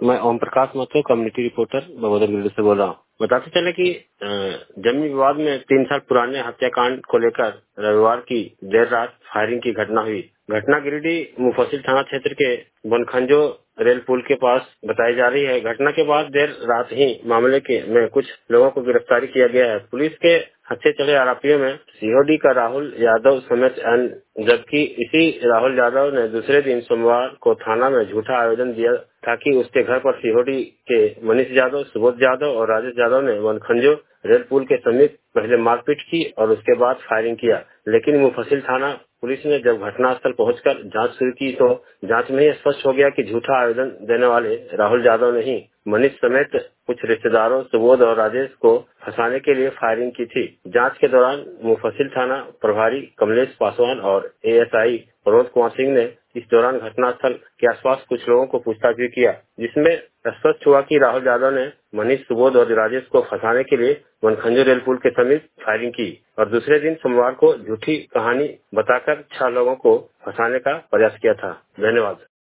मैं Om Prakash Mahto, community reporter Bagodar Giridih से बोल रहा हूँ। बताते चले कि जमीन विवाद में 3 साल पुराने हत्याकांड को लेकर रविवार की देर रात फायरिंग की घटना हुई। घटना गिरिडीह मुफस्सिल थाना क्षेत्र के बनखंजो रेल पुल के पास बताई जा रही है। घटना के बाद देर रात ही मामले में कुछ लोगों को गिरफ्तारी किया गया है। पुलिस के हत्या चले आरोपियों में सीओडी का राहुल यादव समेत अन्य, जबकि इसी राहुल यादव ने दूसरे दिन सोमवार को थाना में झूठा आवेदन दिया था कि उसके घर पर सीओडी के मनीष यादव, सुबोध यादव और राजेश यादव ने बनखंजो रेल पुल के समीप पहले मारपीट की और उसके बाद फायरिंग किया। लेकिन मुफस्सिल थाना पुलिस ने जब घटनास्थल पहुंचकर जांच शुरू की तो जांच में ही स्पष्ट हो गया कि झूठा आवेदन देने वाले राहुल यादव ने ही मनीष समेत कुछ रिश्तेदारों सुबोध और राजेश को फंसाने के लिए फायरिंग की थी। जांच के दौरान मुफस्सिल थाना प्रभारी कमलेश पासवान और एएसआई प्रमोद कुमार सिंह ने इस दौरान घटनास्थल के आसपास कुछ लोगों को पूछताछ भी किया, जिसमें स्पष्ट हुआ कि राहुल यादव ने मनीष, सुबोध और राजेश को फंसाने के लिए बनखंजो रेल पुल के समीप फायरिंग की और दूसरे दिन सोमवार को झूठी कहानी बताकर 6 लोगों को फंसाने का प्रयास किया था। धन्यवाद।